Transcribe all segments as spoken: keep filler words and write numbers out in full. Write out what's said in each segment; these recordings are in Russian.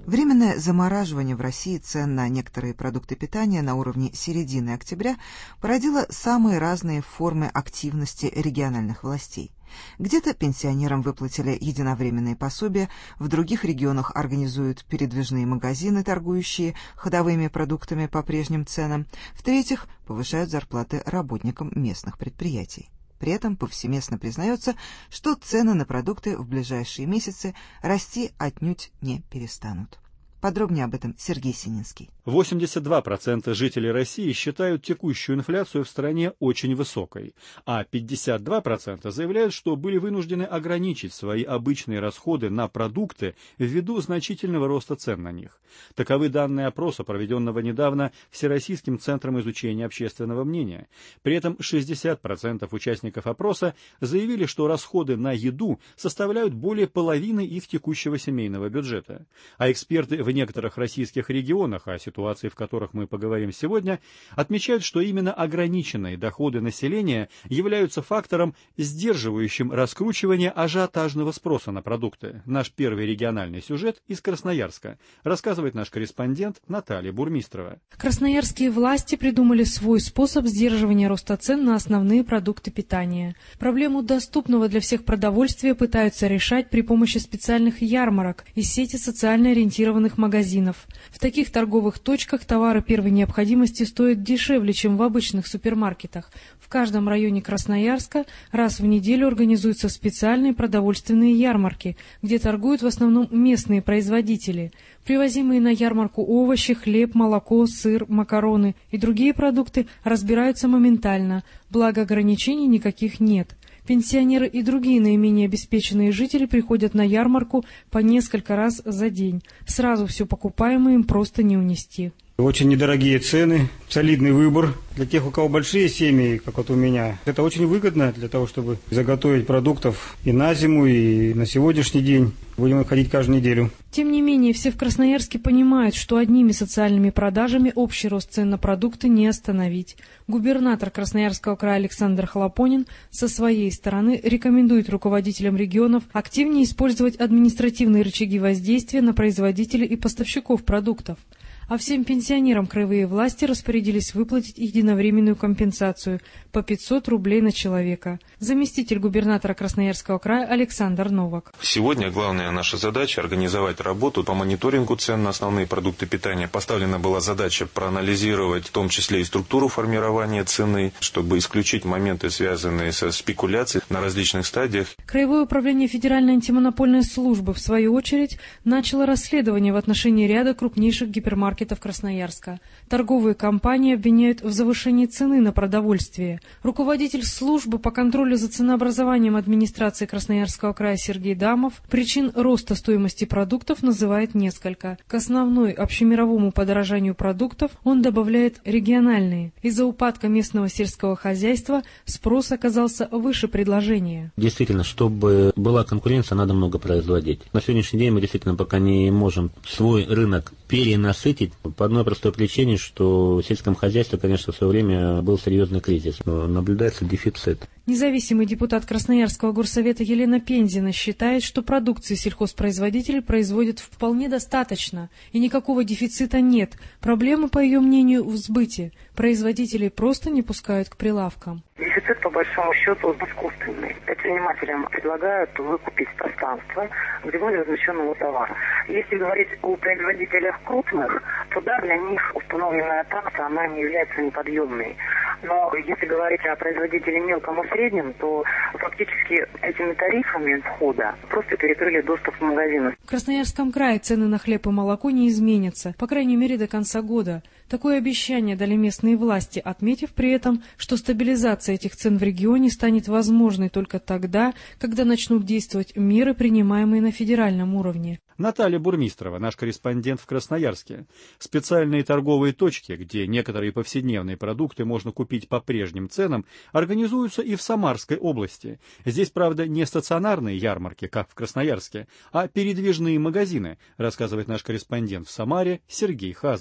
Временное замораживание в России цен на некоторые продукты питания на уровне середины октября породило самые разные формы активности региональных властей. Где-то пенсионерам выплатили единовременные пособия, в других регионах организуют передвижные магазины, торгующие ходовыми продуктами по прежним ценам, в-третьих, повышают зарплаты работникам местных предприятий. При этом повсеместно признается, что цены на продукты в ближайшие месяцы расти отнюдь не перестанут. Подробнее об этом Сергей Сининский. восемьдесят два процента жителей России считают текущую инфляцию в стране очень высокой, а пятьдесят два процента заявляют, что были вынуждены ограничить свои обычные расходы на продукты ввиду значительного роста цен на них. Таковы данные опроса, проведенного недавно Всероссийским центром изучения общественного мнения. При этом шестьдесят процентов участников опроса заявили, что расходы на еду составляют более половины их текущего семейного бюджета. А эксперты в некоторых российских регионах, о ситуации в которых мы поговорим сегодня, отмечают, что именно ограниченные доходы населения являются фактором, сдерживающим раскручивание ажиотажного спроса на продукты. Наш первый региональный сюжет из Красноярска, рассказывает наш корреспондент Наталья Бурмистрова. Красноярские власти придумали свой способ сдерживания роста цен на основные продукты питания. Проблему доступного для всех продовольствия пытаются решать при помощи специальных ярмарок из сети социально ориентированных магазинов. В таких торговых точках товары первой необходимости стоят дешевле, чем в обычных супермаркетах. В каждом районе Красноярска раз в неделю организуются специальные продовольственные ярмарки, где торгуют в основном местные производители. Привозимые на ярмарку овощи, хлеб, молоко, сыр, макароны и другие продукты разбираются моментально, благо ограничений никаких нет. Пенсионеры и другие наименее обеспеченные жители приходят на ярмарку по несколько раз за день. Сразу все покупаемое им просто не унести. Очень недорогие цены, солидный выбор. Для тех, у кого большие семьи, как вот у меня, это очень выгодно для того, чтобы заготовить продуктов и на зиму, и на сегодняшний день. Будем ходить каждую неделю. Тем не менее, все в Красноярске понимают, что одними социальными продажами общий рост цен на продукты не остановить. Губернатор Красноярского края Александр Хлопонин со своей стороны рекомендует руководителям регионов активнее использовать административные рычаги воздействия на производителей и поставщиков продуктов. А всем пенсионерам краевые власти распорядились выплатить единовременную компенсацию по пятьсот рублей на человека. Заместитель губернатора Красноярского края Александр Новак. Сегодня главная наша задача – организовать работу по мониторингу цен на основные продукты питания. Поставлена была задача проанализировать в том числе и структуру формирования цены, чтобы исключить моменты, связанные со спекуляцией на различных стадиях. Краевое управление Федеральной антимонопольной службы, в свою очередь, начало расследование в отношении ряда крупнейших гипермаркетов Красноярска. Торговые компании обвиняют в завышении цены на продовольствие. Руководитель службы по контролю за ценообразованием администрации Красноярского края Сергей Дамов причин роста стоимости продуктов называет несколько. К основной общемировому подорожанию продуктов он добавляет региональные. Из-за упадка местного сельского хозяйства спрос оказался выше предложения. Действительно, чтобы была конкуренция, надо много производить. На сегодняшний день мы действительно пока не можем свой рынок перенасытить по одной простой причине, что в сельском хозяйстве, конечно, в свое время был серьезный кризис. Наблюдается дефицит. Независимый депутат Красноярского горсовета Елена Пензина считает, что продукции сельхозпроизводителей производят вполне достаточно, и никакого дефицита нет. Проблема, по ее мнению, в сбыте. Производителей просто не пускают к прилавкам. Дефицит, по большому счету, искусственный. Предпринимателям предлагают выкупить пространство где более размещенного товара. Если говорить о производителях крупных, то да, для них установленная такса, она не является неподъемной. Но если говорить о производителе мелком и среднем, то фактически этими тарифами входа просто перекрыли доступ в магазины. В Красноярском крае цены на хлеб и молоко не изменятся, по крайней мере до конца года. Такое обещание дали местные власти, отметив при этом, что стабилизация этих цен в регионе станет возможной только тогда, когда начнут действовать меры, принимаемые на федеральном уровне. Наталья Бурмистрова, наш корреспондент в Красноярске. Специальные торговые точки, где некоторые повседневные продукты можно купить по прежним ценам, организуются и в Самарской области. Здесь, правда, не стационарные ярмарки, как в Красноярске, а передвижные магазины, рассказывает наш корреспондент в Самаре Сергей Хазов.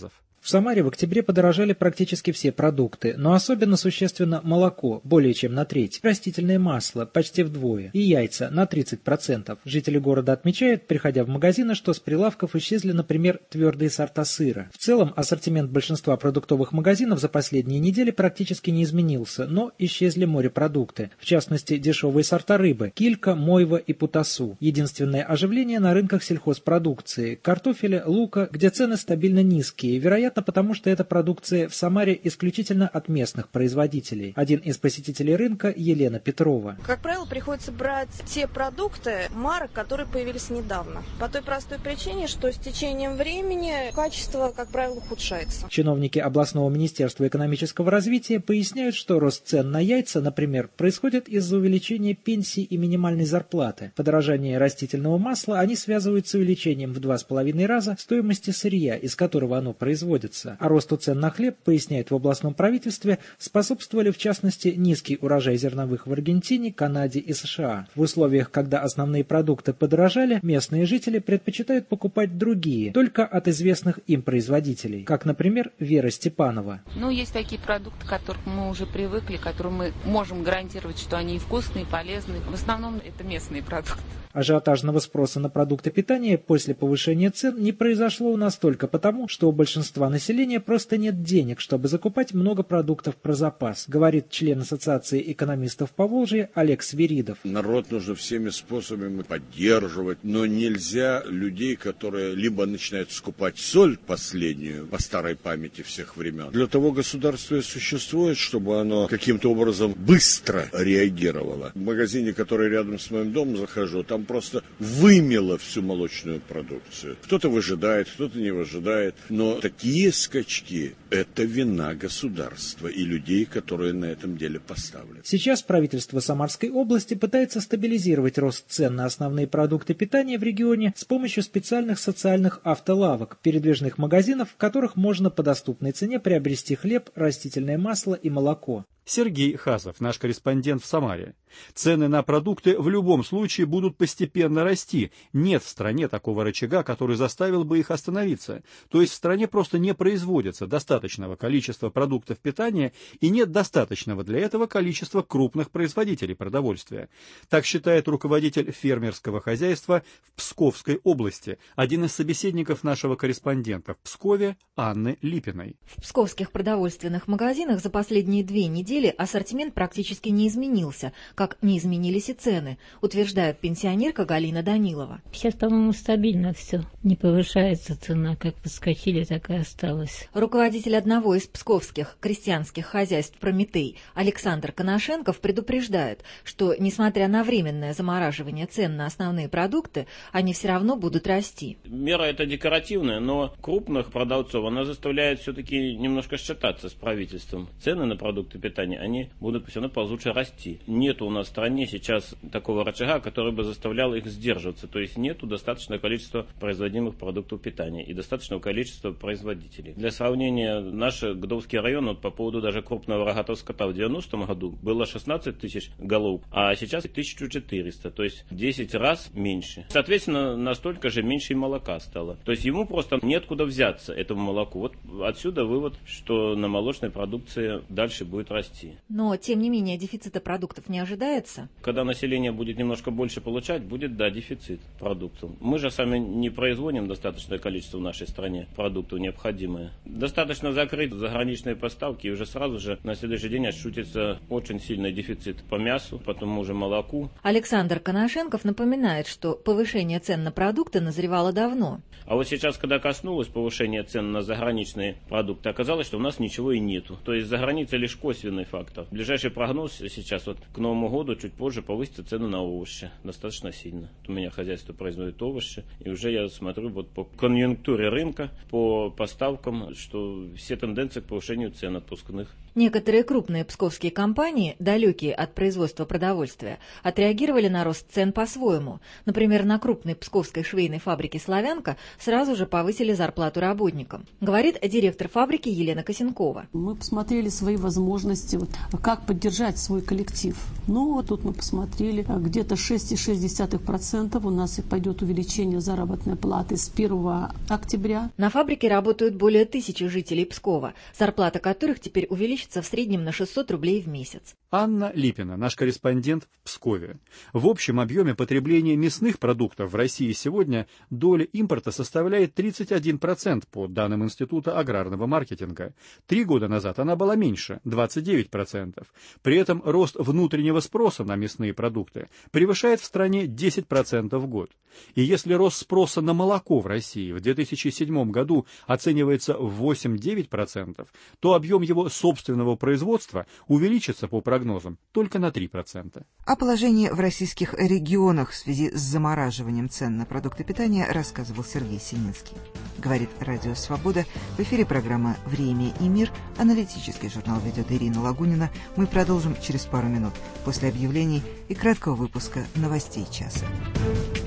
В Самаре в октябре подорожали практически все продукты, но особенно существенно молоко, более чем на треть, растительное масло почти вдвое и яйца на тридцать процентов. Жители города отмечают, приходя в магазины, что с прилавков исчезли, например, твердые сорта сыра. В целом ассортимент большинства продуктовых магазинов за последние недели практически не изменился, но исчезли морепродукты, в частности дешевые сорта рыбы – килька, мойва и путасу. Единственное оживление на рынках сельхозпродукции – картофеля, лука, где цены стабильно низкие, вероятно, потому что эта продукция в Самаре исключительно от местных производителей. Один из посетителей рынка – Елена Петрова. Как правило, приходится брать те продукты марок, которые появились недавно. По той простой причине, что с течением времени качество, как правило, ухудшается. Чиновники областного министерства экономического развития поясняют, что рост цен на яйца, например, происходит из-за увеличения пенсий и минимальной зарплаты. Подорожание растительного масла они связывают с увеличением в два с половиной раза стоимости сырья, из которого оно производится. А росту цен на хлеб, поясняют в областном правительстве, способствовали в частности низкий урожай зерновых в Аргентине, Канаде и США. В условиях, когда основные продукты подорожали, местные жители предпочитают покупать другие, только от известных им производителей, как, например, Вера Степанова. Ну, есть такие продукты, к которым мы уже привыкли, которым мы можем гарантировать, что они вкусные, полезные. В основном это местные продукты. Ажиотажного спроса на продукты питания после повышения цен не произошло у нас только потому, что у большинства населения просто нет денег, чтобы закупать много продуктов про запас, говорит член Ассоциации экономистов Поволжья Олег Свиридов. Народ нужно всеми способами поддерживать, но нельзя людей, которые либо начинают скупать соль последнюю по старой памяти всех времен. Для того государство и существует, чтобы оно каким-то образом быстро реагировало. В магазине, который рядом с моим домом захожу, там просто вымело всю молочную продукцию. Кто-то выжидает, кто-то не выжидает. Но такие скачки – это вина государства и людей, которые на этом деле поставлены. Сейчас правительство Самарской области пытается стабилизировать рост цен на основные продукты питания в регионе с помощью специальных социальных автолавок, передвижных магазинов, в которых можно по доступной цене приобрести хлеб, растительное масло и молоко. Сергей Хазов, наш корреспондент в Самаре. Цены на продукты в любом случае будут постепенно расти. Нет в стране такого рычага, который заставил бы их остановиться. То есть в стране просто не производится достаточного количества продуктов питания и нет достаточного для этого количества крупных производителей продовольствия. Так считает руководитель фермерского хозяйства в Псковской области, один из собеседников нашего корреспондента в Пскове Анны Липиной. В псковских продовольственных магазинах за последние две недели ассортимент практически не изменился, как не изменились и цены, утверждает пенсионерка Галина Данилова. Сейчас, по-моему, стабильно все. Не повышается цена, как подскочили, так и осталось. Руководитель одного из псковских крестьянских хозяйств «Прометей» Александр Коношенков предупреждает, что, несмотря на временное замораживание цен на основные продукты, они все равно будут расти. Мера эта декоративная, но крупных продавцов она заставляет все-таки немножко считаться с правительством. Цены на продукты питания они будут все равно ползуче расти. Нету у нас в стране сейчас такого рычага, который бы заставлял их сдерживаться. То есть нету достаточного количества производимых продуктов питания и достаточного количества производителей. Для сравнения, наш Гдовский район вот, по поводу даже крупного рогатого скота в девяностом году было шестнадцать тысяч голов, а сейчас тысяча четыреста, то есть десять раз меньше. Соответственно, настолько же меньше и молока стало. То есть ему просто неоткуда взяться, этому молоку. Вот отсюда вывод, что на молочной продукции дальше будет расти. Но, тем не менее, дефицита продуктов не ожидается? Когда население будет немножко больше получать, будет, да, дефицит продуктов. Мы же сами не производим достаточное количество в нашей стране продуктов необходимые. Достаточно закрыть заграничные поставки, и уже сразу же на следующий день ощутится очень сильный дефицит по мясу, потом уже молоку. Александр Коношенков напоминает, что повышение цен на продукты назревало давно. А вот сейчас, когда коснулось повышения цен на заграничные продукты, оказалось, что у нас ничего и нету. То есть за границей лишь косвенный фактор. Ближайший прогноз сейчас вот к Новому году чуть позже повысятся цены на овощи достаточно сильно. У меня хозяйство производит овощи, и уже я смотрю вот по конъюнктуре рынка, по поставкам, что все тенденции к повышению цен отпускных Некоторые крупные псковские компании, далекие от производства продовольствия, отреагировали на рост цен по-своему. Например, на крупной псковской швейной фабрике «Славянка» сразу же повысили зарплату работникам. Говорит директор фабрики Елена Косенкова. Мы посмотрели свои возможности, вот, как поддержать свой коллектив. Ну, вот тут мы посмотрели, где-то шесть целых шесть десятых процента у нас пойдет увеличение заработной платы с первого октября. На фабрике работают более тысячи жителей Пскова, зарплата которых теперь увеличится в среднем на шестьсот рублей в месяц. Анна Липина, наш корреспондент в Пскове. В общем объеме потребления мясных продуктов в России сегодня доля импорта составляет тридцать один процент по данным Института аграрного маркетинга. Три года назад она была меньше – двадцать девять процентов. При этом рост внутреннего спроса на мясные продукты превышает в стране десять процентов в год. И если рост спроса на молоко в России в две тысячи седьмом году оценивается в восемь-девять процентов, то объем его собственного производства увеличится по прогнозам только на три процента. О положении в российских регионах в связи с замораживанием цен на продукты питания рассказывал Сергей Сининский. Говорит Радио Свобода. В эфире программа «Время и мир». Аналитический журнал ведет Ирина Лагунина. Мы продолжим через пару минут после объявлений и краткого выпуска новостей часа.